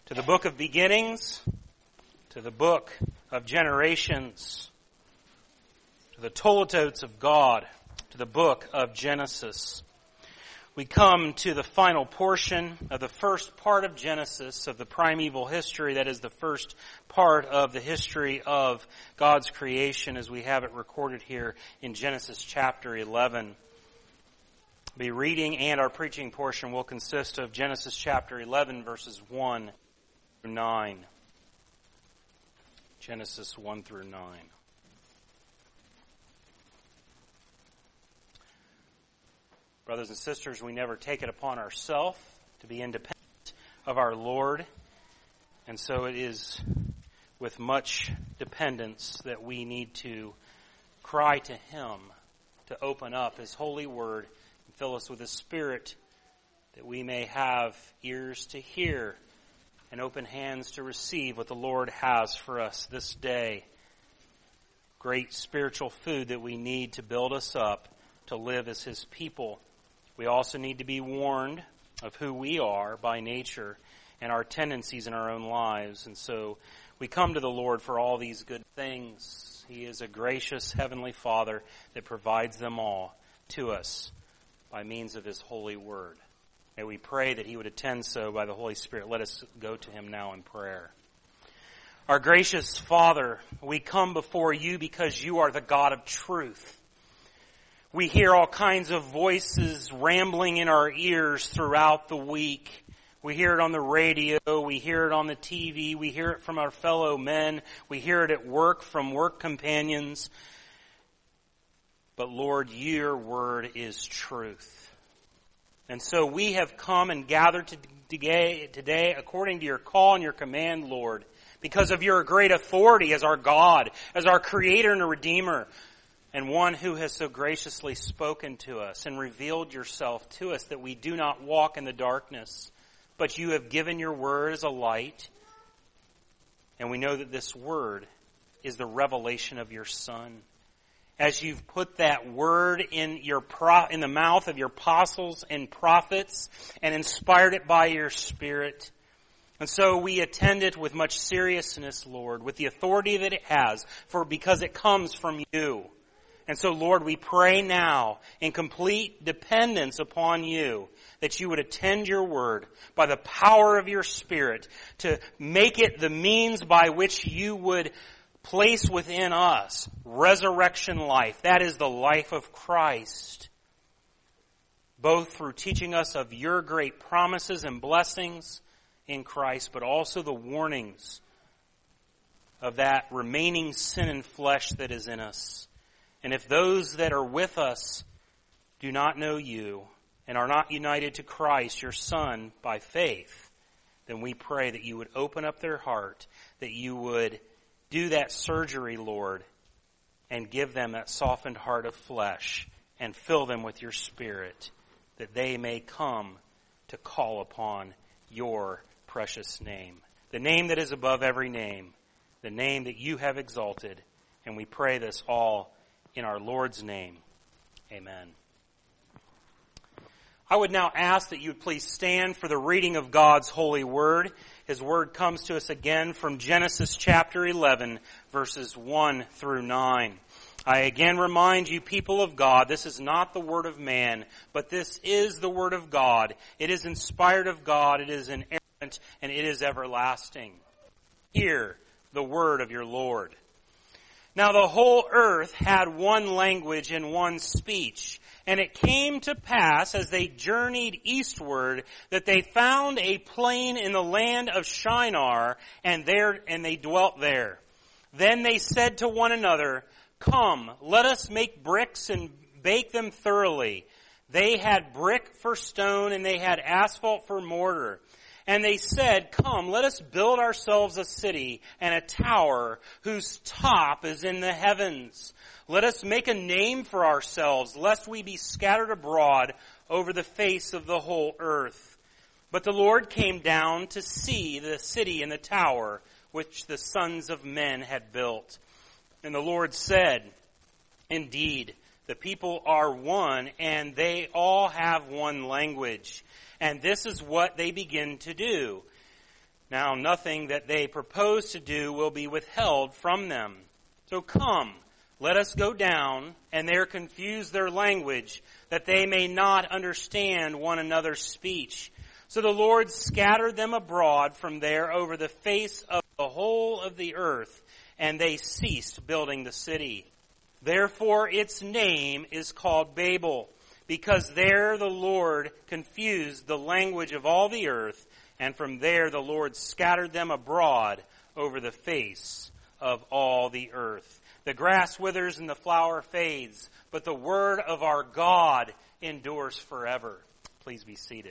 to the book of beginnings, to the book of generations, to the Toledotes of God, to the book of Genesis. We come to the final portion of the first part of Genesis, of the primeval history, that is the first part of the history of God's creation as we have it recorded here in Genesis chapter 11. The reading and our preaching portion will consist of Genesis chapter 11 verses 1 through 9. Genesis 1 through 9. Brothers and sisters, we never take it upon ourselves to be independent of our Lord, and so it is with much dependence that we need to cry to Him to open up His holy word and fill us with His Spirit, that we may have ears to hear and open hands to receive what the Lord has for us this day. Great spiritual food that we need to build us up to live as His people. We also need to be warned of who we are by nature and our tendencies in our own lives. And so we come to the Lord for all these good things. He is a gracious Heavenly Father that provides them all to us by means of His holy word. May we pray that He would attend so by the Holy Spirit. Let us go to Him now in prayer. Our gracious Father, we come before You because You are the God of truth. We hear all kinds of voices rambling in our ears throughout the week. We hear it on the radio, we hear it on the TV, we hear it from our fellow men, we hear it at work from work companions. But Lord, Your word is truth. And so we have come and gathered today according to Your call and Your command, Lord, because of Your great authority as our God, as our Creator and Redeemer, and one who has so graciously spoken to us and revealed Yourself to us that we do not walk in the darkness, but You have given Your word as a light. And we know that this word is the revelation of Your Son. As You've put that word in the mouth of Your apostles and prophets and inspired it by Your Spirit. And so we attend it with much seriousness, Lord, with the authority that it has, because it comes from You. And so, Lord, we pray now in complete dependence upon You that You would attend Your word by the power of Your Spirit to make it the means by which You would place within us resurrection life. That is the life of Christ, both through teaching us of Your great promises and blessings in Christ, but also the warnings of that remaining sin and flesh that is in us. And if those that are with us do not know You and are not united to Christ, Your Son, by faith, then we pray that You would open up their heart, that You would do that surgery, Lord, and give them that softened heart of flesh and fill them with Your Spirit, that they may come to call upon Your precious name, the name that is above every name, the name that You have exalted. And we pray this all in our Lord's name. Amen. I would now ask that you would please stand for the reading of God's holy word. His word comes to us again from Genesis chapter 11, verses 1 through 9. I again remind you, people of God, this is not the word of man, but this is the word of God. It is inspired of God, it is inerrant, and it is everlasting. Hear the word of your Lord. Now the whole earth had one language and one speech. And it came to pass, as they journeyed eastward, that they found a plain in the land of Shinar, and they dwelt there. Then they said to one another, Come, let us make bricks and bake them thoroughly. They had brick for stone, and they had asphalt for mortar. And they said, Come, let us build ourselves a city and a tower whose top is in the heavens. Let us make a name for ourselves, lest we be scattered abroad over the face of the whole earth. But the Lord came down to see the city and the tower which the sons of men had built. And the Lord said, Indeed, the people are one, and they all have one language. And this is what they begin to do. Now nothing that they propose to do will be withheld from them. So come, let us go down and there confuse their language, that they may not understand one another's speech. So the Lord scattered them abroad from there over the face of the whole of the earth, and they ceased building the city. Therefore its name is called Babel, because there the Lord confused the language of all the earth, and from there the Lord scattered them abroad over the face of all the earth. The grass withers and the flower fades, but the word of our God endures forever. Please be seated.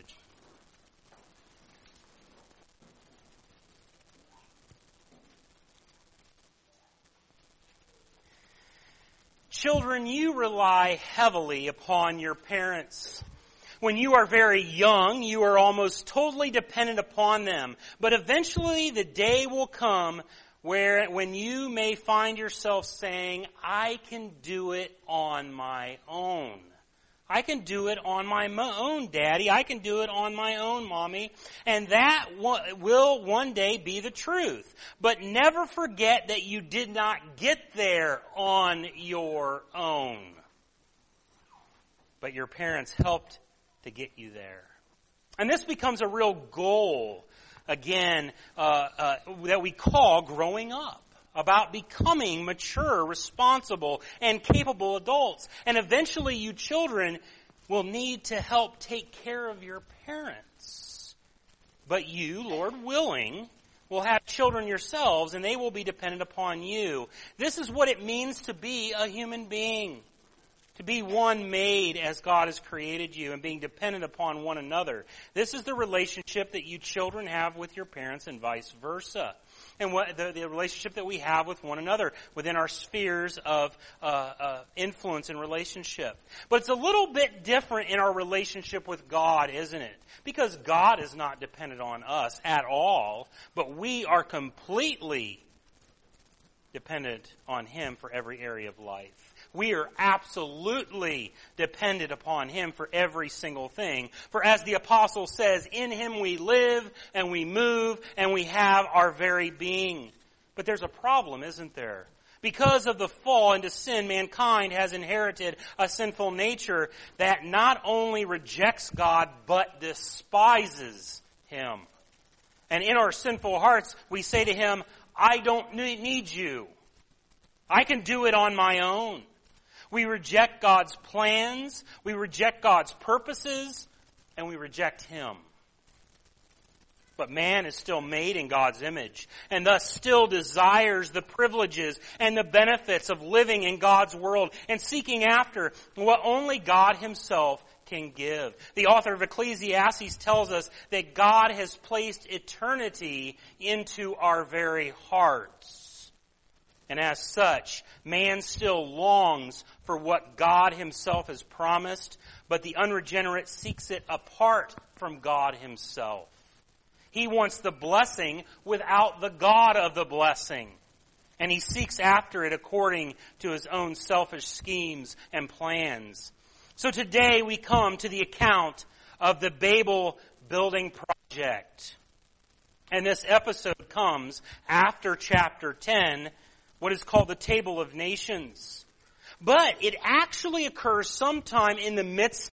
Children, you rely heavily upon your parents. When you are very young, you are almost totally dependent upon them. But eventually the day will come when you may find yourself saying, I can do it on my own. I can do it on my own, Daddy. I can do it on my own, Mommy. And that will one day be the truth. But never forget that you did not get there on your own. But your parents helped to get you there. And this becomes a real goal, again, that we call growing up. About becoming mature, responsible, and capable adults. And eventually you children will need to help take care of your parents. But you, Lord willing, will have children yourselves, and they will be dependent upon you. This is what it means to be a human being. To be one made as God has created you and being dependent upon one another. This is the relationship that you children have with your parents and vice versa. And what the relationship that we have with one another within our spheres of influence and relationship. But it's a little bit different in our relationship with God, isn't it? Because God is not dependent on us at all, but we are completely dependent on Him for every area of life. We are absolutely dependent upon Him for every single thing. For as the apostle says, in Him we live and we move and we have our very being. But there's a problem, isn't there? Because of the fall into sin, mankind has inherited a sinful nature that not only rejects God, but despises Him. And in our sinful hearts, we say to Him, I don't need you. I can do it on my own. We reject God's plans, we reject God's purposes, and we reject Him. But man is still made in God's image, and thus still desires the privileges and the benefits of living in God's world and seeking after what only God Himself can give. The author of Ecclesiastes tells us that God has placed eternity into our very hearts. And as such, man still longs for what God Himself has promised, but the unregenerate seeks it apart from God Himself. He wants the blessing without the God of the blessing. And he seeks after it according to his own selfish schemes and plans. So today we come to the account of the Babel building project. And this episode comes after chapter 10, what is called the Table of Nations. But it actually occurs sometime in the midst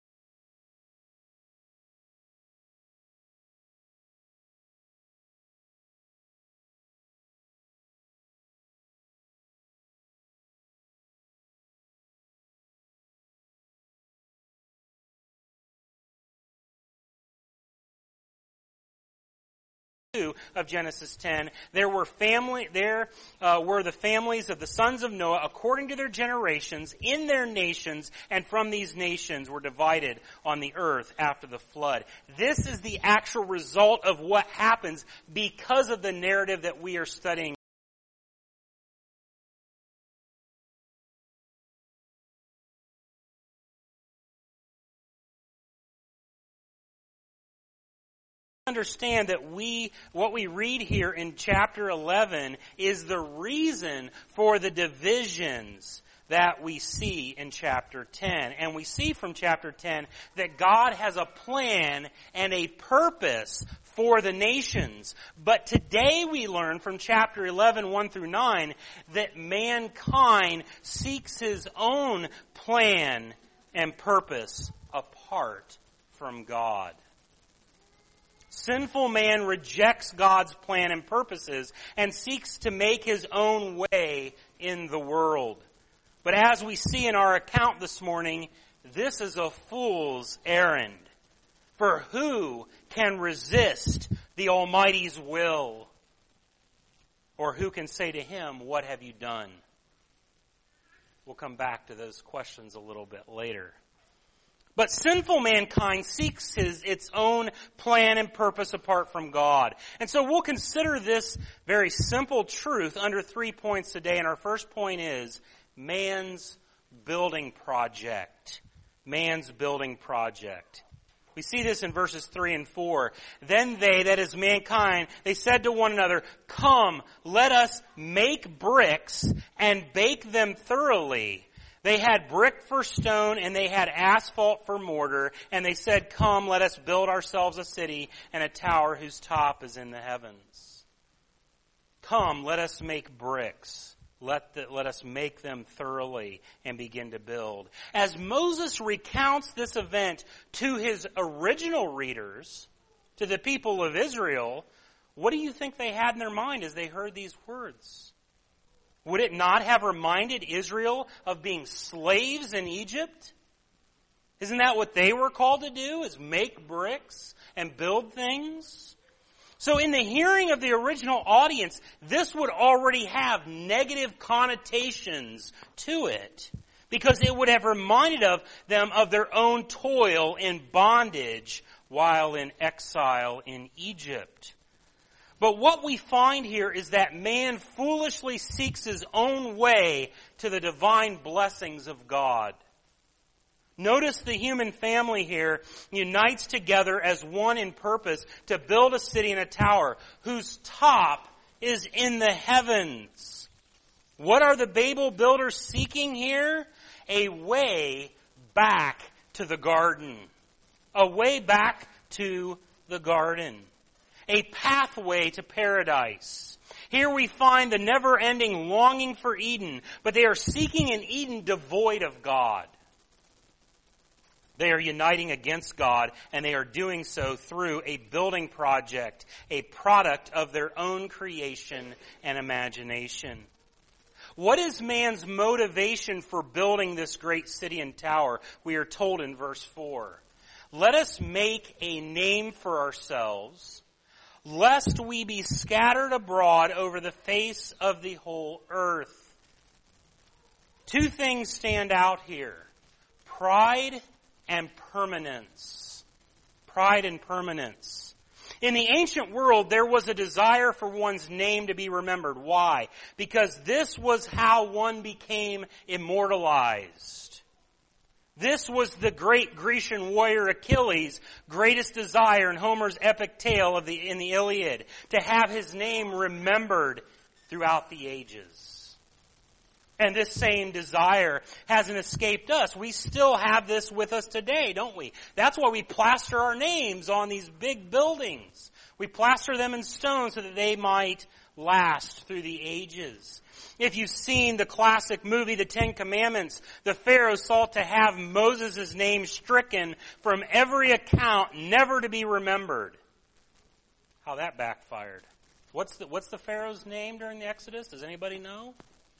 of Genesis 10, there were the families of the sons of Noah according to their generations in their nations, and from these nations were divided on the earth after the flood. This is the actual result of what happens because of the narrative that we are studying. Understand that what we read here in chapter 11 is the reason for the divisions that we see in chapter 10. And we see from chapter 10 that God has a plan and a purpose for the nations. But today we learn from chapter 11, 1 through 9, that mankind seeks his own plan and purpose apart from God. Sinful man rejects God's plan and purposes and seeks to make his own way in the world. But as we see in our account this morning, this is a fool's errand. For who can resist the Almighty's will? Or who can say to him, what have you done? We'll come back to those questions a little bit later. But sinful mankind seeks its own plan and purpose apart from God. And so we'll consider this very simple truth under 3 points today. And our first point is man's building project. Man's building project. We see this in verses 3 and 4. Then they, that is mankind, they said to one another, come, let us make bricks and bake them thoroughly. They had brick for stone and they had asphalt for mortar. And they said, come, let us build ourselves a city and a tower whose top is in the heavens. Come, let us make bricks. Let us make them thoroughly and begin to build. As Moses recounts this event to his original readers, to the people of Israel, what do you think they had in their mind as they heard these words? Would it not have reminded Israel of being slaves in Egypt? Isn't that what they were called to do, is make bricks and build things? So in the hearing of the original audience, this would already have negative connotations to it, because it would have reminded them of their own toil in bondage while in exile in Egypt. But what we find here is that man foolishly seeks his own way to the divine blessings of God. Notice the human family here unites together as one in purpose to build a city and a tower whose top is in the heavens. What are the Babel builders seeking here? A way back to the garden. A way back to the garden. A pathway to paradise. Here we find the never-ending longing for Eden, but they are seeking an Eden devoid of God. They are uniting against God, and they are doing so through a building project, a product of their own creation and imagination. What is man's motivation for building this great city and tower? We are told in verse 4. Let us make a name for ourselves, lest we be scattered abroad over the face of the whole earth. Two things stand out here. Pride and permanence. Pride and permanence. In the ancient world, there was a desire for one's name to be remembered. Why? Because this was how one became immortalized. This was the great Grecian warrior Achilles' greatest desire in Homer's epic tale in the Iliad, to have his name remembered throughout the ages. And this same desire hasn't escaped us. We still have this with us today, don't we? That's why we plaster our names on these big buildings. We plaster them in stone so that they might last through the ages. If you've seen the classic movie, The Ten Commandments, the Pharaoh sought to have Moses' name stricken from every account, never to be remembered. How that backfired. What's the Pharaoh's name during the Exodus? Does anybody know?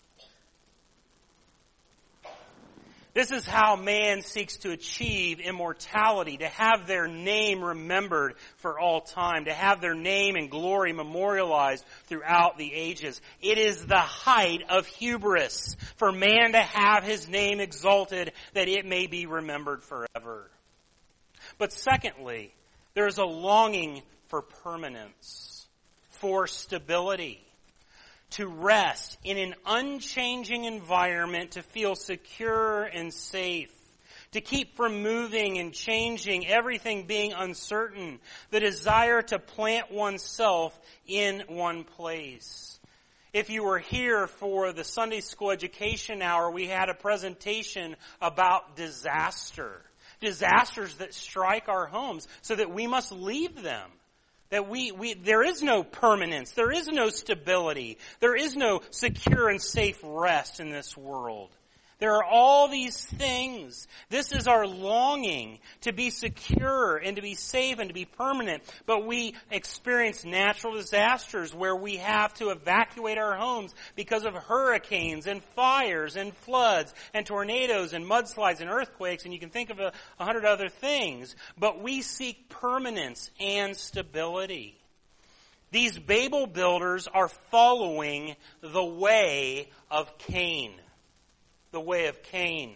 This is how man seeks to achieve immortality, to have their name remembered for all time, to have their name and glory memorialized throughout the ages. It is the height of hubris for man to have his name exalted, that it may be remembered forever. But secondly, there is a longing for permanence, for stability. To rest in an unchanging environment, to feel secure and safe, to keep from moving and changing, everything being uncertain, the desire to plant oneself in one place. If you were here for the Sunday school education hour, we had a presentation about disaster. Disasters that strike our homes so that we must leave them. That there is no permanence. There is no stability. There is no secure and safe rest in this world. There are all these things. This is our longing to be secure and to be safe and to be permanent. But we experience natural disasters where we have to evacuate our homes because of hurricanes and fires and floods and tornadoes and mudslides and earthquakes, and you can think of 100 other things. But we seek permanence and stability. These Babel builders are following the way of Cain. The way of Cain.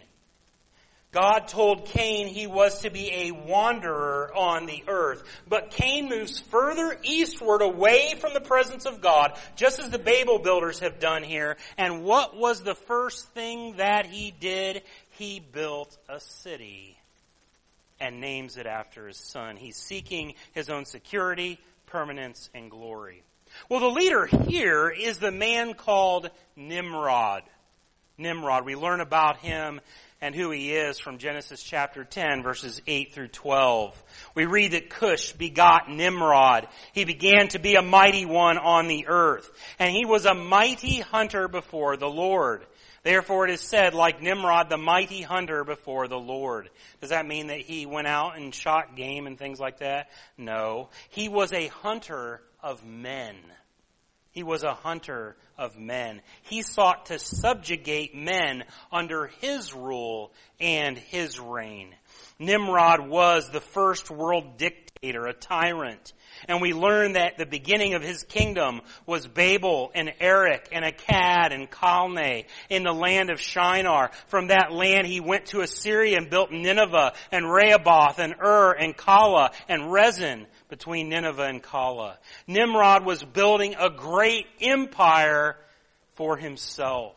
God told Cain he was to be a wanderer on the earth. But Cain moves further eastward away from the presence of God, just as the Babel builders have done here. And what was the first thing that he did? He built a city and names it after his son. He's seeking his own security, permanence, and glory. Well, the leader here is the man called Nimrod. Nimrod. We learn about him and who he is from Genesis chapter 10, verses 8 through 12. We read that Cush begot Nimrod. He began to be a mighty one on the earth, and he was a mighty hunter before the Lord. Therefore it is said, like Nimrod, the mighty hunter before the Lord. Does that mean that he went out and shot game and things like that? No. He was a hunter of men. He was a hunter of men. He sought to subjugate men under his rule and his reign. Nimrod was the first world dictator, a tyrant. And we learn that the beginning of his kingdom was Babel and Erech and Akkad and Calneh in the land of Shinar. From that land he went to Assyria and built Nineveh and Rehoboth and and Calah and Rezin between Nineveh and Calah. Nimrod was building a great empire for himself.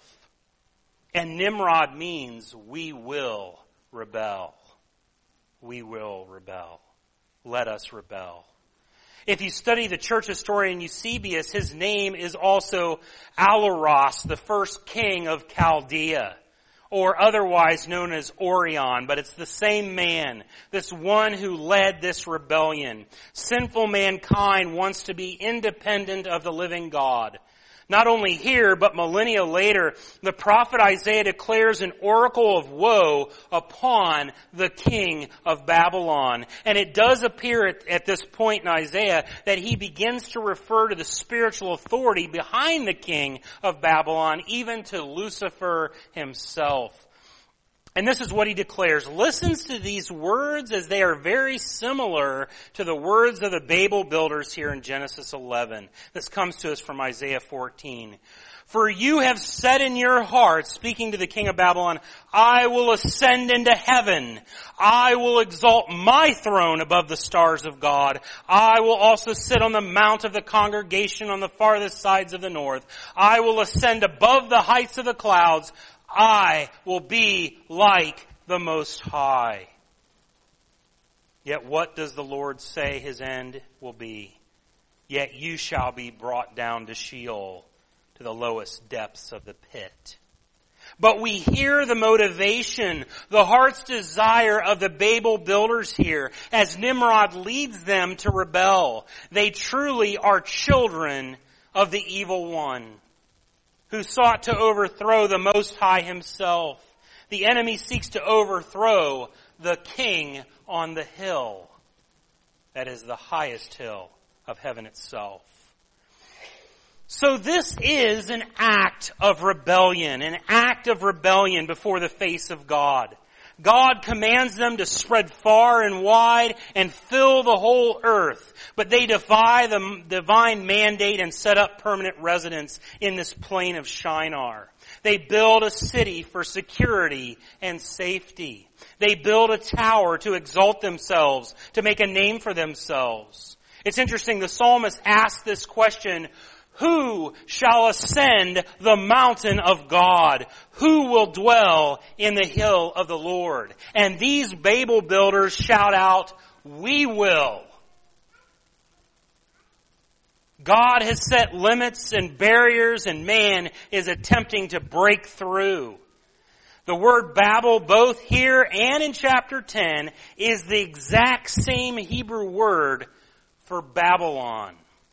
And Nimrod means we will rebel. We will rebel. Let us rebel. If you study the church historian Eusebius, his name is also Alaros, the first king of Chaldea, or otherwise known as Orion, but it's the same man, this one who led this rebellion. Sinful mankind wants to be independent of the living God. Not only here, but millennia later, the prophet Isaiah declares an oracle of woe upon the king of Babylon. And it does appear at this point in Isaiah that he begins to refer to the spiritual authority behind the king of Babylon, even to Lucifer himself. And this is what he declares. Listens to these words as they are very similar to the words of the Babel builders here in Genesis 11. This comes to us from Isaiah 14. For you have said in your heart, speaking to the king of Babylon, I will ascend into heaven. I will exalt my throne above the stars of God. I will also sit on the mount of the congregation on the farthest sides of the north. I will ascend above the heights of the clouds. I will be like the Most High. Yet what does the Lord say his end will be? Yet you shall be brought down to Sheol, to the lowest depths of the pit. But we hear the motivation, the heart's desire of the Babel builders here as Nimrod leads them to rebel. They truly are children of the evil one, who sought to overthrow the Most High himself. The enemy seeks to overthrow the king on the hill. That is the highest hill of heaven itself. So this is an act of rebellion before the face of God. God commands them to spread far and wide and fill the whole earth. But they defy the divine mandate and set up permanent residence in this plain of Shinar. They build a city for security and safety. They build a tower to exalt themselves, to make a name for themselves. It's interesting, the psalmist asks this question, who shall ascend the mountain of God? Who will dwell in the hill of the Lord? And these Babel builders shout out, we will. God has set limits and barriers, and man is attempting to break through. The word Babel, both here and in chapter 10, is the exact same Hebrew word for Babylon,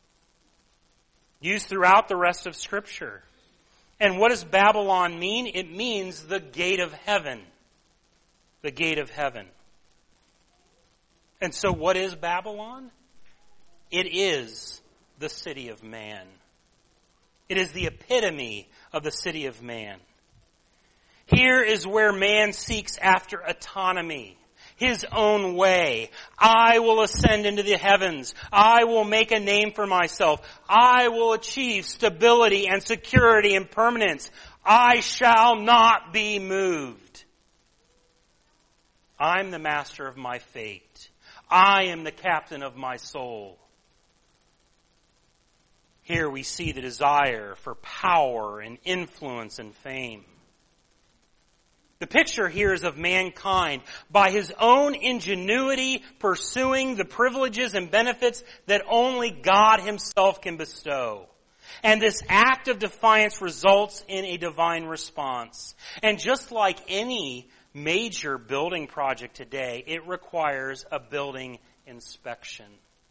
used throughout the rest of Scripture. And what does Babylon mean? It means the gate of heaven. The gate of heaven. And so what is Babylon? It is the city of man. It is the epitome of the city of man. Here is where man seeks after autonomy, his own way. I will ascend into the heavens. I will make a name for myself. I will achieve stability and security and permanence. I shall not be moved. I'm the master of my fate. I am the captain of my soul. Here we see the desire for power and influence and fame. The picture here is of mankind by his own ingenuity pursuing the privileges and benefits that only God himself can bestow. And this act of defiance results in a divine response. And just like any major building project today, it requires a building inspection.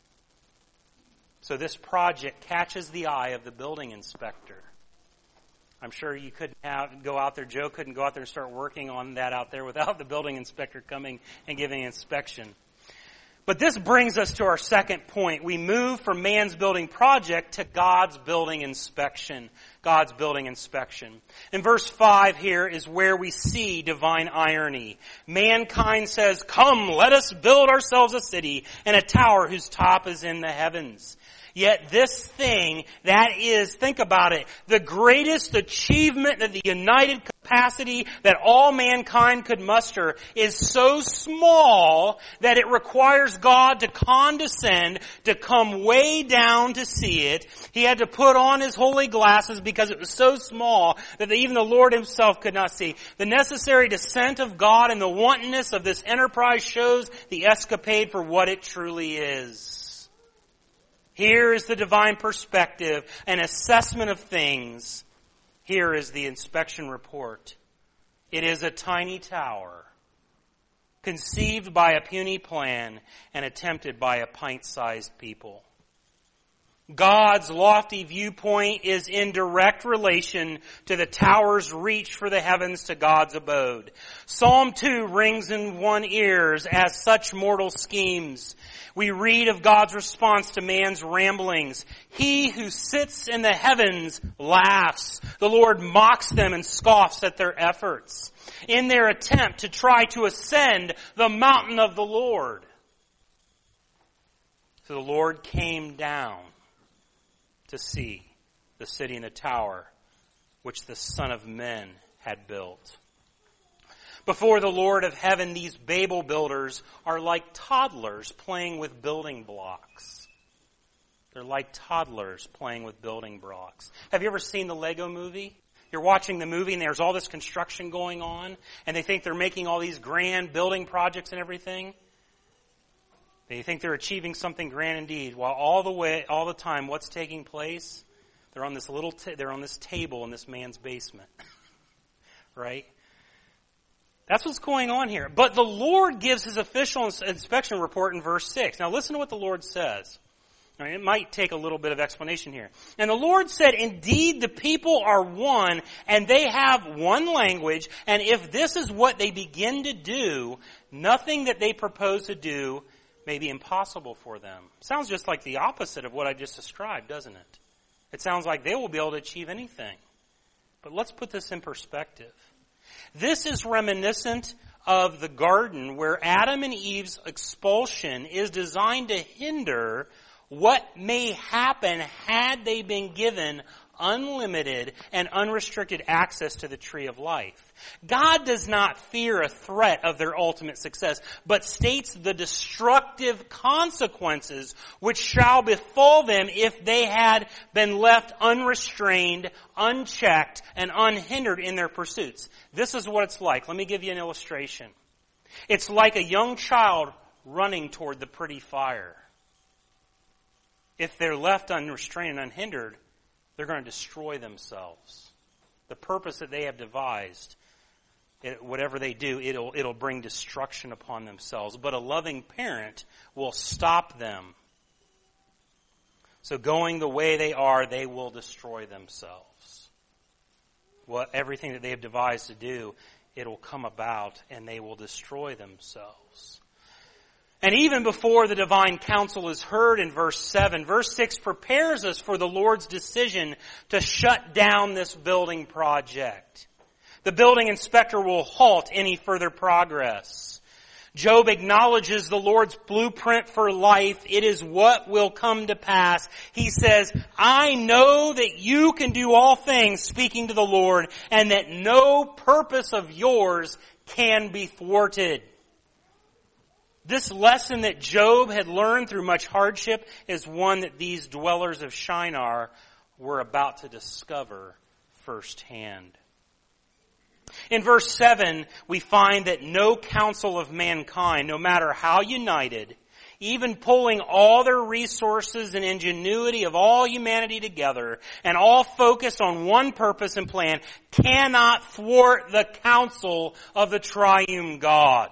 So this project catches the eye of the building inspector. I'm sure you couldn't go out there, Joe couldn't go out there and start working on that out there without the building inspector coming and giving an inspection. But this brings us to our second point. We move from man's building project to God's building inspection. God's building inspection. In verse 5 here is where we see divine irony. Mankind says, "Come, let us build ourselves a city and a tower whose top is in the heavens." Yet this thing that is, think about it, the greatest achievement of the united capacity that all mankind could muster is so small that it requires God to condescend, to come way down to see it. He had to put on his holy glasses because it was so small that even the Lord himself could not see. The necessary descent of God and the wantonness of this enterprise shows the escapade for what it truly is. Here is the divine perspective, an assessment of things. Here is the inspection report. It is a tiny tower, conceived by a puny plan and attempted by a pint-sized people. God's lofty viewpoint is in direct relation to the tower's reach for the heavens to God's abode. Psalm 2 rings in one ears as such mortal schemes. We read of God's response to man's ramblings. He who sits in the heavens laughs. The Lord mocks them and scoffs at their efforts in their attempt to try to ascend the mountain of the Lord. So the Lord came down to see the city and the tower which the Son of Men had built. Before the Lord of heaven, these Babel builders are like toddlers playing with building blocks. They're like toddlers playing with building blocks. Have you ever seen the Lego movie? You're watching the movie and there's all this construction going on and they think they're making all these grand building projects and everything. They think they're achieving something grand indeed, while all the time, what's taking place? They're on this they're on this table in this man's basement, right? That's what's going on here. But the Lord gives his official inspection report in verse 6. Now listen to what the Lord says. Now, it might take a little bit of explanation here. And the Lord said, "Indeed, the people are one, and they have one language, and if this is what they begin to do, nothing that they propose to do may be impossible for them." Sounds just like the opposite of what I just described, doesn't it? It sounds like they will be able to achieve anything. But let's put this in perspective. This is reminiscent of the garden where Adam and Eve's expulsion is designed to hinder what may happen had they been given unlimited and unrestricted access to the tree of life. God does not fear a threat of their ultimate success, but states the destructive consequences which shall befall them if they had been left unrestrained, unchecked, and unhindered in their pursuits. This is what it's like. Let me give you an illustration. It's like a young child running toward the pretty fire. If they're left unrestrained and unhindered, they're going to destroy themselves. The purpose that they have devised, whatever they do, it'll bring destruction upon themselves. But a loving parent will stop them So going the way they are, they will destroy themselves. Everything that they have devised to do, it will come about and they will destroy themselves. And even before the divine counsel is heard in verse 7, verse 6 prepares us for the Lord's decision to shut down this building project. The building inspector will halt any further progress. Job acknowledges the Lord's blueprint for life. It is what will come to pass. He says, I know that you can do all things, speaking to the Lord, and that no purpose of yours can be thwarted. This lesson that Job had learned through much hardship is one that these dwellers of Shinar were about to discover firsthand. In verse 7, we find that no counsel of mankind, no matter how united, even pulling all their resources and ingenuity of all humanity together and all focused on one purpose and plan, cannot thwart the counsel of the triune God.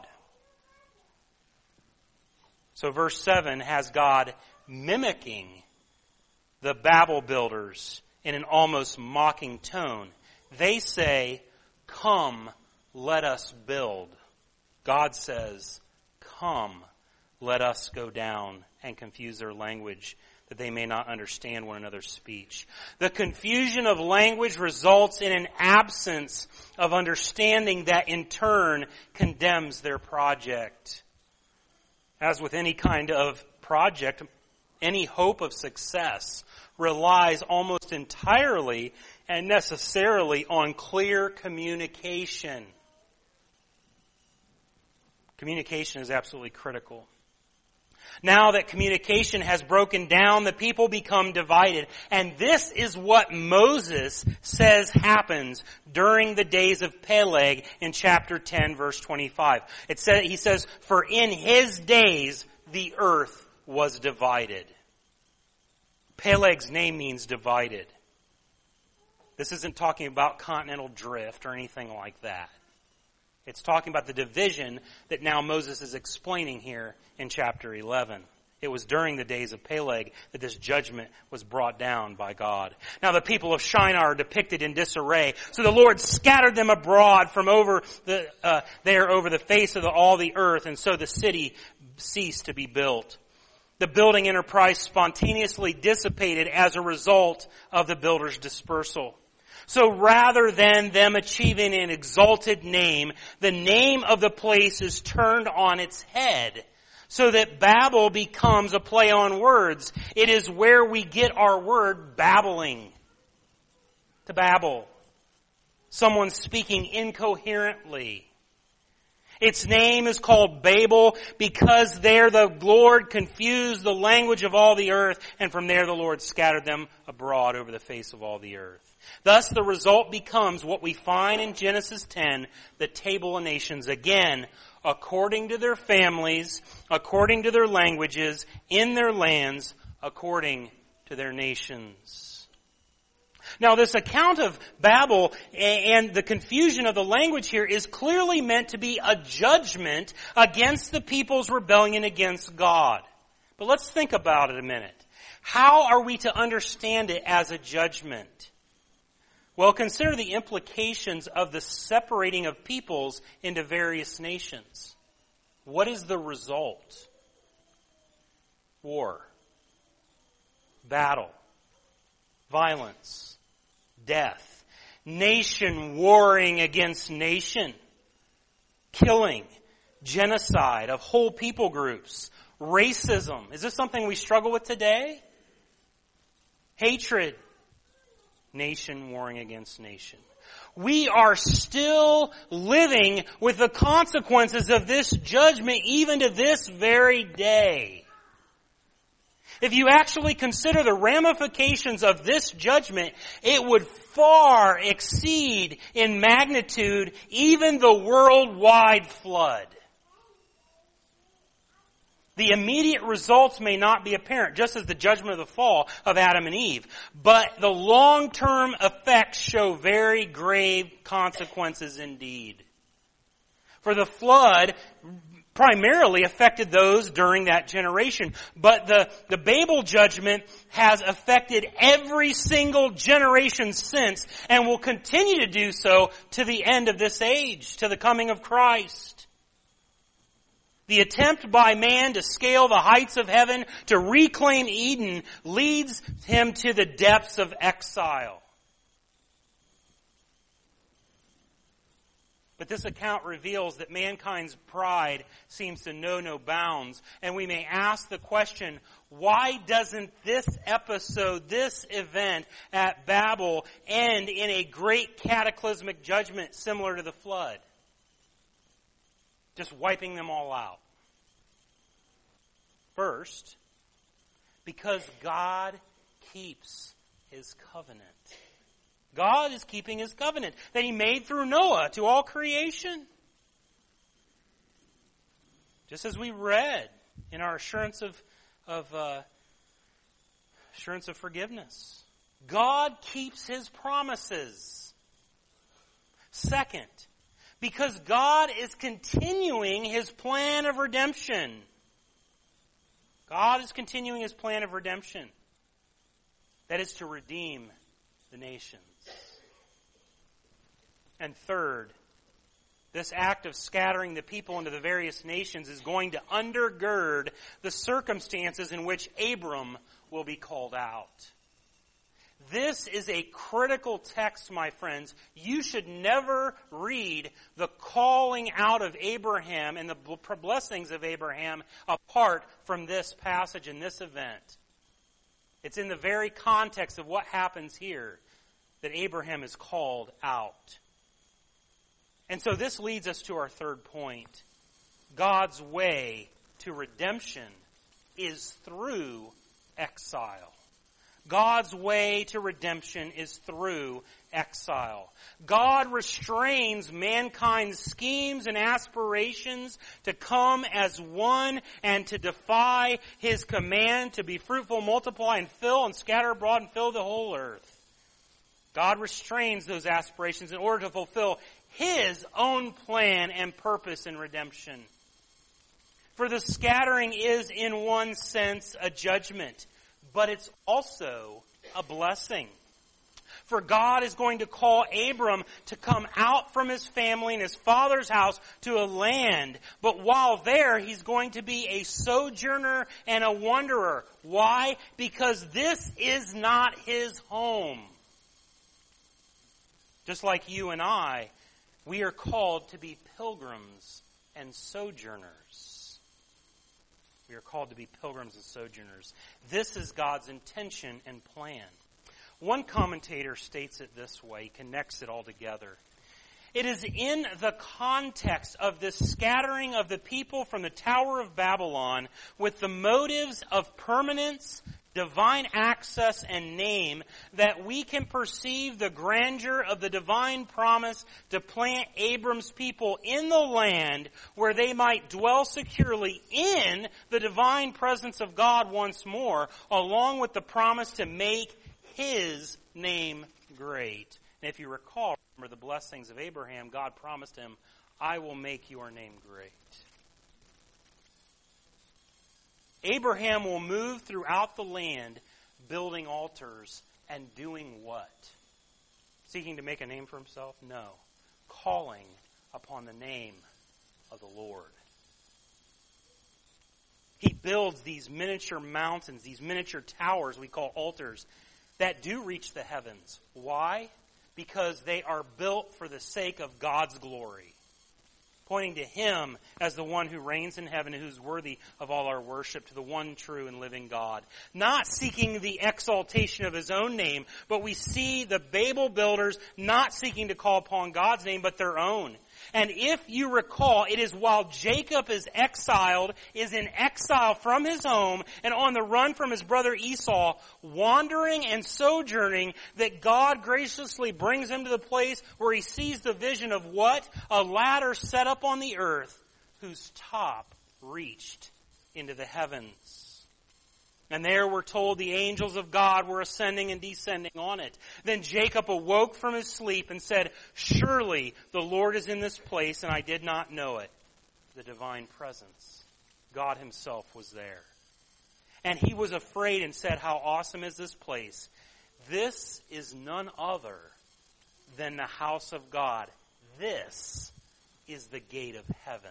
So verse 7 has God mimicking the Babel builders in an almost mocking tone. They say, come, let us build. God says, come, let us go down, and confuse their language that they may not understand one another's speech. The confusion of language results in an absence of understanding that in turn condemns their project. As with any kind of project, any hope of success relies almost entirely and necessarily on clear communication. Communication is absolutely critical. Now that communication has broken down, the people become divided. And this is what Moses says happens during the days of Peleg in chapter 10, verse 25. He says, for in his days the earth was divided. Peleg's name means divided. This isn't talking about continental drift or anything like that. It's talking about the division that now Moses is explaining here in chapter 11. It was during the days of Peleg that this judgment was brought down by God. Now the people of Shinar are depicted in disarray. So the Lord scattered them abroad from over the face of all the earth, and so the city ceased to be built. The building enterprise spontaneously dissipated as a result of the builders' dispersal. So rather than them achieving an exalted name, the name of the place is turned on its head, so that Babel becomes a play on words. It is where we get our word babbling. To babble. Someone speaking incoherently. Its name is called Babel because there the Lord confused the language of all the earth, and from there the Lord scattered them abroad over the face of all the earth. Thus the result becomes what we find in Genesis 10, the table of nations. Again, according to their families, according to their languages, in their lands, according to their nations. Now this account of Babel and the confusion of the language here is clearly meant to be a judgment against the people's rebellion against God. But let's think about it a minute. How are we to understand it as a judgment? Well, consider the implications of the separating of peoples into various nations. What is the result? War, battle, violence, death, nation warring against nation, killing, genocide of whole people groups, racism. Is this something we struggle with today? Hatred. Nation warring against nation. We are still living with the consequences of this judgment even to this very day. If you actually consider the ramifications of this judgment, it would far exceed in magnitude even the worldwide flood. The immediate results may not be apparent, just as the judgment of the fall of Adam and Eve. But the long-term effects show very grave consequences indeed. For the flood primarily affected those during that generation. But the Babel judgment has affected every single generation since and will continue to do so to the end of this age, to the coming of Christ. The attempt by man to scale the heights of heaven to reclaim Eden leads him to the depths of exile. But this account reveals that mankind's pride seems to know no bounds. And we may ask the question, why doesn't this episode, this event at Babel, end in a great cataclysmic judgment similar to the flood? Just wiping them all out. First, because God keeps His covenant. God is keeping His covenant that He made through Noah to all creation. Just as we read in our assurance of forgiveness. God keeps His promises. Second, because God is continuing His plan of redemption. God is continuing His plan of redemption. That is to redeem the nations. And third, this act of scattering the people into the various nations is going to undergird the circumstances in which Abram will be called out. This is a critical text, my friends. You should never read the calling out of Abraham and the blessings of Abraham apart from this passage and this event. It's in the very context of what happens here that Abraham is called out. And so this leads us to our third point. God's way to redemption is through exile. God's way to redemption is through exile. God restrains mankind's schemes and aspirations to come as one and to defy His command to be fruitful, multiply, and fill, and scatter abroad and fill the whole earth. God restrains those aspirations in order to fulfill His own plan and purpose in redemption. For the scattering is, in one sense, a judgment, but it's also a blessing. For God is going to call Abram to come out from his family and his father's house to a land. But while there, he's going to be a sojourner and a wanderer. Why? Because this is not his home. Just like you and I, we are called to be pilgrims and sojourners. We are called to be pilgrims and sojourners. This is God's intention and plan. One commentator states it this way, connects it all together. It is in the context of this scattering of the people from the Tower of Babylon with the motives of permanence, divine access, and name that we can perceive the grandeur of the divine promise to plant Abram's people in the land where they might dwell securely in the divine presence of God once more, along with the promise to make His name great. And if you recall, remember the blessings of Abraham, God promised him, I will make your name great. Abraham will move throughout the land building altars and doing what? Seeking to make a name for himself? No. Calling upon the name of the Lord. He builds these miniature mountains, these miniature towers we call altars, that do reach the heavens. Why? Because they are built for the sake of God's glory. Pointing to Him as the one who reigns in heaven and who's worthy of all our worship, to the one true and living God. Not seeking the exaltation of His own name, but we see the Babel builders not seeking to call upon God's name, but their own. And if you recall, it is while Jacob is in exile from his home and on the run from his brother Esau, wandering and sojourning, that God graciously brings him to the place where he sees the vision of what? A ladder set up on the earth whose top reached into the heavens. And there we're told the angels of God were ascending and descending on it. Then Jacob awoke from his sleep and said, surely the Lord is in this place, and I did not know it. the divine presence. God himself was there. And he was afraid and said, how awesome is this place? This is none other than the house of God. This is the gate of heaven.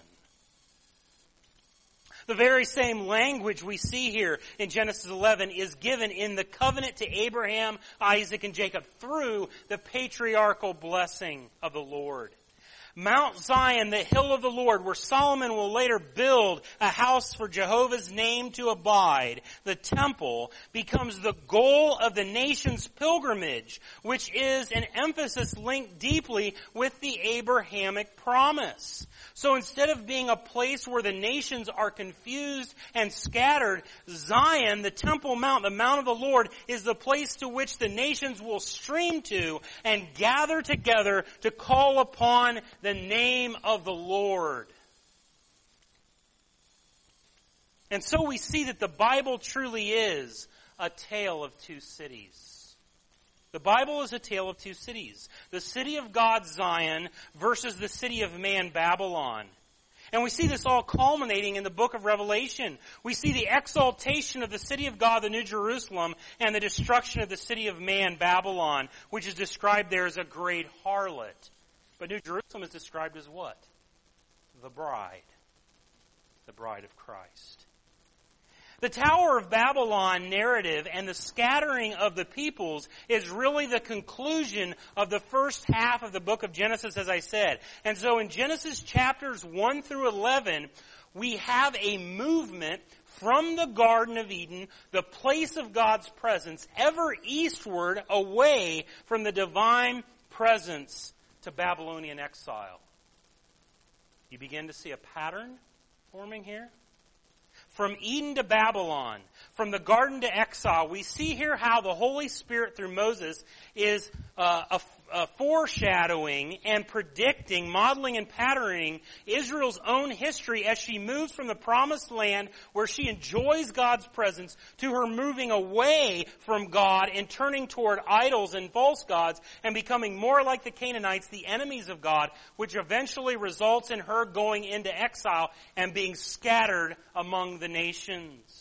The very same language we see here in Genesis 11 is given in the covenant to Abraham, Isaac, and Jacob through the patriarchal blessing of the Lord. Mount Zion, the hill of the Lord, where Solomon will later build a house for Jehovah's name to abide, the temple, becomes the goal of the nation's pilgrimage, which is an emphasis linked deeply with the Abrahamic promise. So instead of being a place where the nations are confused and scattered, Zion, the Temple Mount, the Mount of the Lord, is the place to which the nations will stream to and gather together to call upon the name of the Lord. And so we see that the Bible truly is a tale of two cities. The Bible is a tale of two cities. The city of God, Zion, versus the city of man, Babylon. And we see this all culminating in the book of Revelation. We see the exaltation of the city of God, the New Jerusalem, and the destruction of the city of man, Babylon, which is described there as a great harlot. But New Jerusalem is described as what? The bride of Christ. The Tower of Babylon narrative and the scattering of the peoples is really the conclusion of the first half of the book of Genesis, as I said. And so in Genesis chapters 1 through 11, we have a movement from the Garden of Eden, the place of God's presence, ever eastward away from the divine presence to Babylonian exile. You begin to see a pattern forming here? From Eden to Babylon, from the garden to exile, we see here how the Holy Spirit through Moses is foreshadowing and predicting, modeling and patterning Israel's own history as she moves from the promised land where she enjoys God's presence to her moving away from God and turning toward idols and false gods and becoming more like the Canaanites, the enemies of God, which eventually results in her going into exile and being scattered among the nations.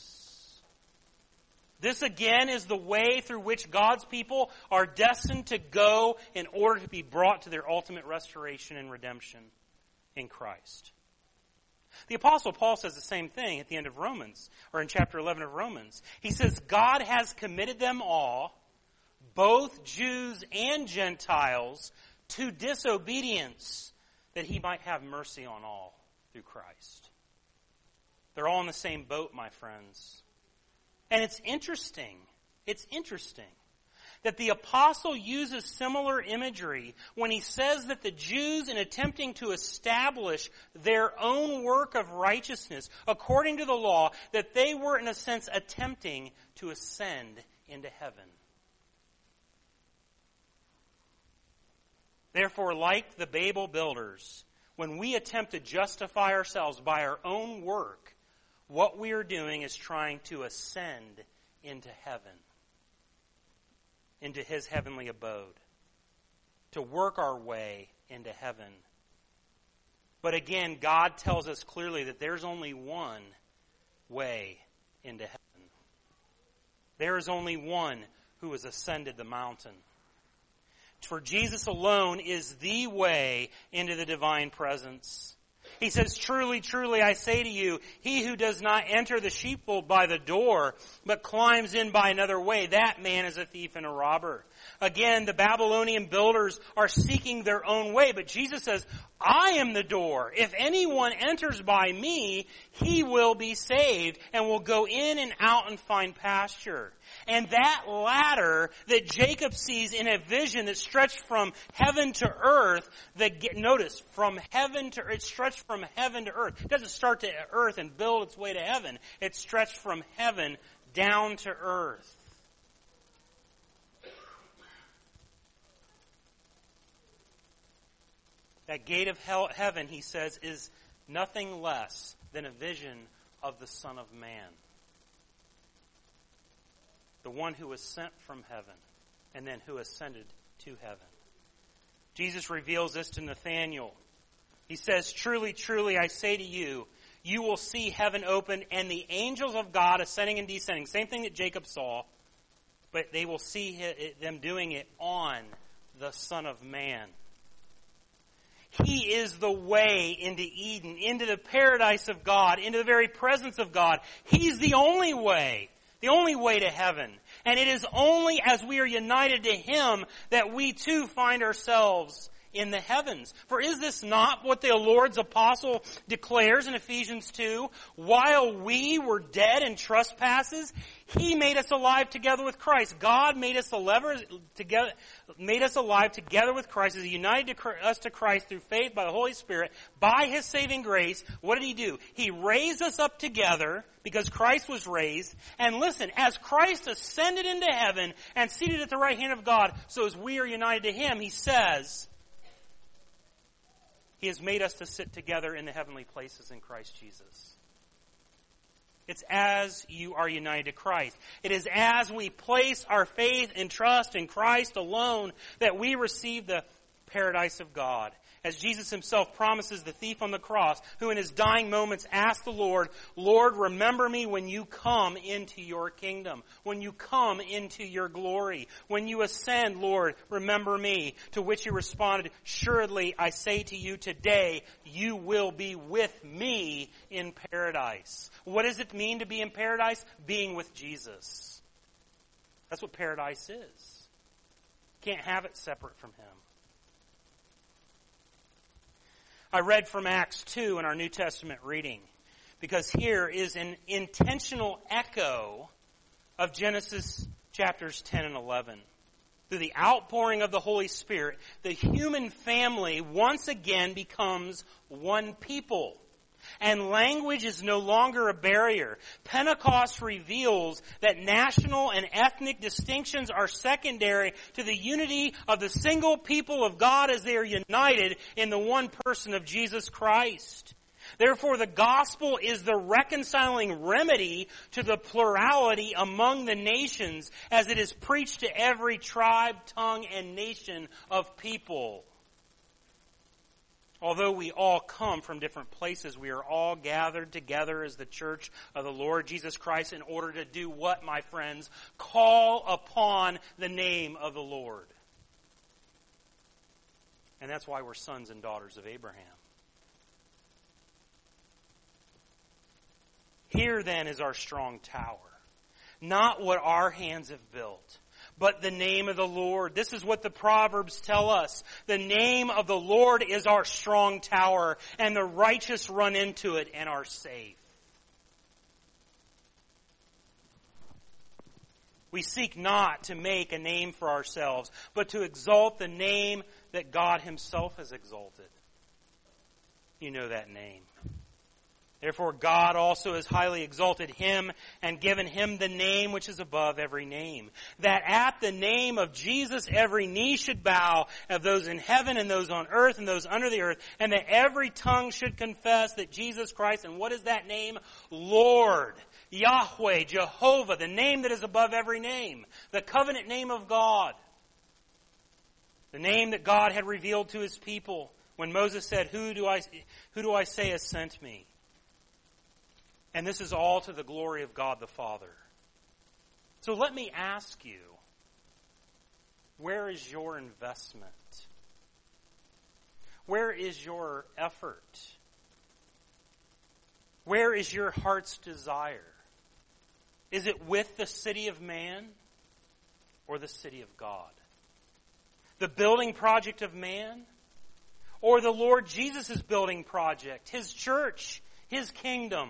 This again is the way through which God's people are destined to go in order to be brought to their ultimate restoration and redemption in Christ. The Apostle Paul says the same thing at the end of Romans, or in chapter 11 of Romans. He says, God has committed them all, both Jews and Gentiles, to disobedience, that he might have mercy on all through Christ. They're all in the same boat, my friends. And it's interesting that the apostle uses similar imagery when he says that the Jews, in attempting to establish their own work of righteousness according to the law, that they were in a sense attempting to ascend into heaven. Therefore, like the Babel builders, when we attempt to justify ourselves by our own work, what we are doing is trying to ascend into heaven, into his heavenly abode, to work our way into heaven. But again, God tells us clearly that there's only one way into heaven. There is only one who has ascended the mountain. For Jesus alone is the way into the divine presence. He says, truly, truly, I say to you, he who does not enter the sheepfold by the door, but climbs in by another way, that man is a thief and a robber. Again, the Babylonian builders are seeking their own way, but Jesus says, I am the door. If anyone enters by me, he will be saved and will go in and out and find pasture. And that ladder that Jacob sees in a vision that stretched from heaven to earth, notice, it stretched from heaven to earth. It doesn't start to earth and build its way to heaven. It stretched from heaven down to earth. That gate of heaven, he says, is nothing less than a vision of the Son of Man. The one who was sent from heaven and then who ascended to heaven. Jesus reveals this to Nathanael. He says, truly, truly, I say to you, you will see heaven open and the angels of God ascending and descending. Same thing that Jacob saw, but they will see them doing it on the Son of Man. He is the way into Eden, into the paradise of God, into the very presence of God. He's the only way to heaven. And it is only as we are united to Him that we too find ourselves in the heavens. For is this not what the Lord's apostle declares in Ephesians 2? While we were dead in trespasses, He made us alive together with Christ. God made us alive together with Christ as He united us to Christ through faith by the Holy Spirit. By His saving grace, what did He do? He raised us up together because Christ was raised. And listen, as Christ ascended into heaven and seated at the right hand of God, so as we are united to Him, He says, He has made us to sit together in the heavenly places in Christ Jesus. It's as you are united to Christ. It is as we place our faith and trust in Christ alone that we receive the paradise of God. As Jesus Himself promises the thief on the cross, who in his dying moments asked the Lord, Lord, remember me when you come into your kingdom, when you come into your glory. When you ascend, Lord, remember me. To which He responded, surely I say to you today, you will be with me in paradise. What does it mean to be in paradise? Being with Jesus. That's what paradise is. Can't have it separate from Him. I read from Acts 2 in our New Testament reading, because here is an intentional echo of Genesis chapters 10 and 11. Through the outpouring of the Holy Spirit, the human family once again becomes one people. And language is no longer a barrier. Pentecost reveals that national and ethnic distinctions are secondary to the unity of the single people of God as they are united in the one person of Jesus Christ. Therefore, the gospel is the reconciling remedy to the plurality among the nations as it is preached to every tribe, tongue, and nation of people. Although we all come from different places, we are all gathered together as the church of the Lord Jesus Christ in order to do what, my friends? Call upon the name of the Lord. And that's why we're sons and daughters of Abraham. Here then is our strong tower. Not what our hands have built, but the name of the Lord. This is what the Proverbs tell us. The name of the Lord is our strong tower, and the righteous run into it and are safe. We seek not to make a name for ourselves, but to exalt the name that God Himself has exalted. You know that name. Therefore God also has highly exalted Him and given Him the name which is above every name, that at the name of Jesus every knee should bow, of those in heaven and those on earth and those under the earth, and that every tongue should confess that Jesus Christ, and what is that name? Lord, Yahweh, Jehovah, the name that is above every name, the covenant name of God, the name that God had revealed to His people when Moses said, Who do I say has sent me? And this is all to the glory of God the Father. So let me ask you, where is your investment? Where is your effort? Where is your heart's desire? Is it with the city of man or the city of God? The building project of man or the Lord Jesus' building project, His church, His kingdom?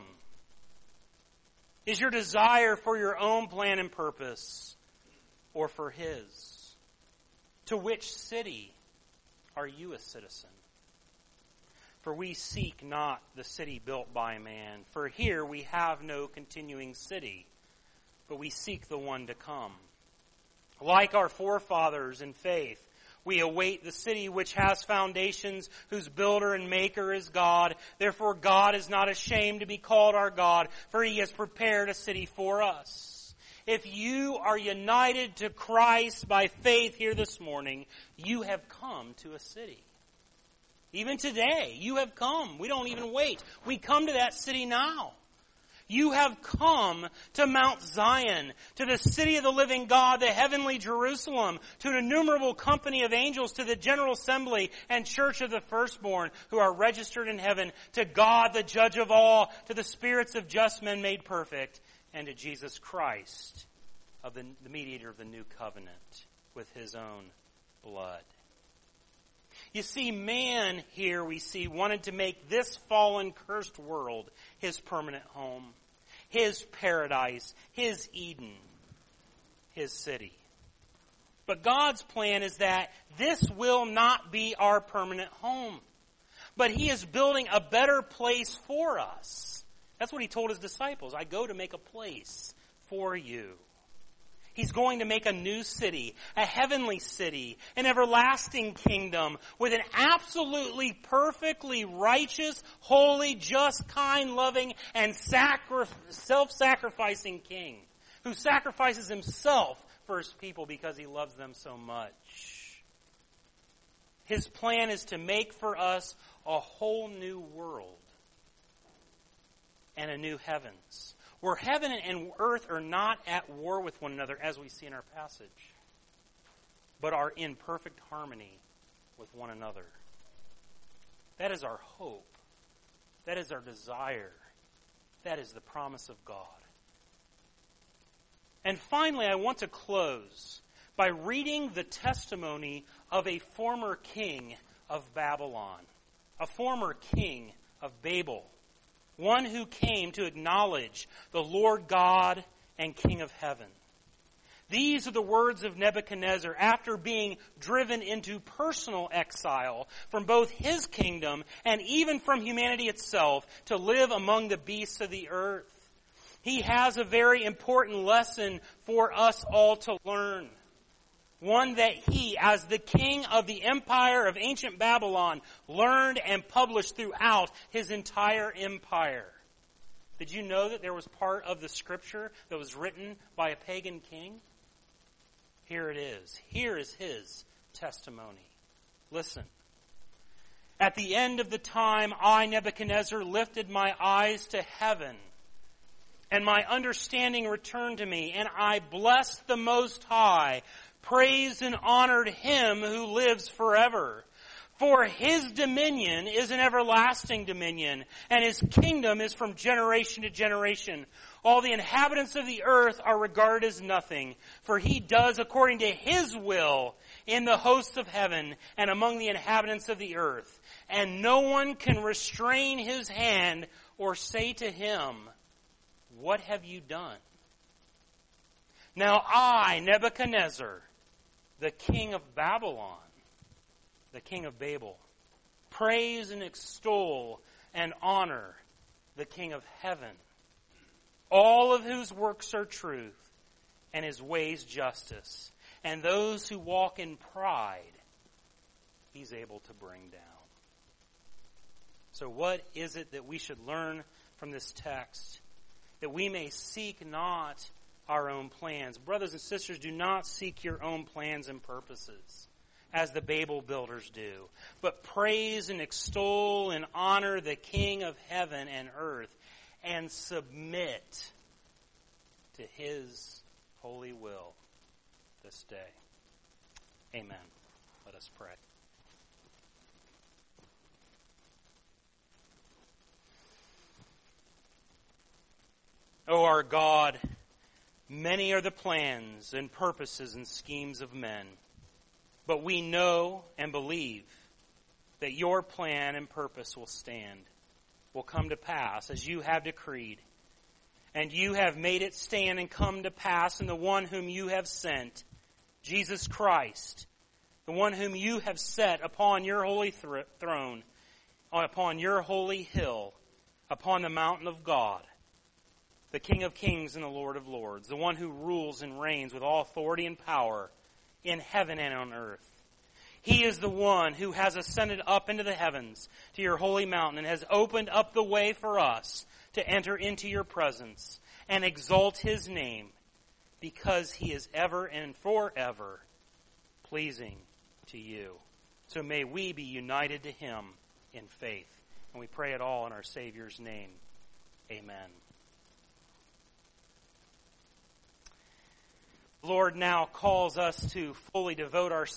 Is your desire for your own plan and purpose or for His? To which city are you a citizen? For we seek not the city built by man, for here we have no continuing city, but we seek the one to come. Like our forefathers in faith, we await the city which has foundations, whose builder and maker is God. Therefore God is not ashamed to be called our God, for He has prepared a city for us. If you are united to Christ by faith here this morning, you have come to a city. Even today, you have come. We don't even wait. We come to that city now. You have come to Mount Zion, to the city of the living God, the heavenly Jerusalem, to an innumerable company of angels, to the general assembly and church of the firstborn who are registered in heaven, to God, the judge of all, to the spirits of just men made perfect, and to Jesus Christ, of the mediator of the new covenant, with his own blood. You see, man here, we see, wanted to make this fallen, cursed world his permanent home, his paradise, his Eden, his city. But God's plan is that this will not be our permanent home. But He is building a better place for us. That's what He told His disciples. I go to make a place for you. He's going to make a new city, a heavenly city, an everlasting kingdom with an absolutely perfectly righteous, holy, just, kind, loving, and self-sacrificing king who sacrifices himself for his people because he loves them so much. His plan is to make for us a whole new world and a new heavens, where heaven and earth are not at war with one another, as we see in our passage, but are in perfect harmony with one another. That is our hope. That is our desire. That is the promise of God. And finally, I want to close by reading the testimony of a former king of Babylon, a former king of Babel, one who came to acknowledge the Lord God and King of heaven. These are the words of Nebuchadnezzar after being driven into personal exile from both his kingdom and even from humanity itself to live among the beasts of the earth. He has a very important lesson for us all to learn. One that he, as the king of the empire of ancient Babylon, learned and published throughout his entire empire. Did you know that there was part of the scripture that was written by a pagan king? Here it is. Here is his testimony. Listen. At the end of the time, I, Nebuchadnezzar, lifted my eyes to heaven, and my understanding returned to me, and I blessed the Most High, praised and honored Him who lives forever. For His dominion is an everlasting dominion, and His kingdom is from generation to generation. All the inhabitants of the earth are regarded as nothing, for He does according to His will in the hosts of heaven and among the inhabitants of the earth. And no one can restrain His hand or say to Him, "What have you done?" Now I, Nebuchadnezzar, the king of Babylon, the king of Babel, praise and extol and honor the King of heaven, all of whose works are truth and His ways justice, and those who walk in pride He's able to bring down. So what is it that we should learn from this text? That we may seek not our own plans. Brothers and sisters, do not seek your own plans and purposes, as the Babel builders do, but praise and extol and honor the King of heaven and earth, and submit to His holy will this day. Amen. Let us pray. O our God, many are the plans and purposes and schemes of men, but we know and believe that your plan and purpose will stand, will come to pass as you have decreed. And you have made it stand and come to pass in the one whom you have sent, Jesus Christ, the one whom you have set upon your holy throne, upon your holy hill, upon the mountain of God, the King of kings and the Lord of lords, the one who rules and reigns with all authority and power in heaven and on earth. He is the one who has ascended up into the heavens to your holy mountain and has opened up the way for us to enter into your presence and exalt His name, because He is ever and forever pleasing to you. So may we be united to him in faith. And we pray it all in our Savior's name. Amen. The Lord now calls us to fully devote ourselves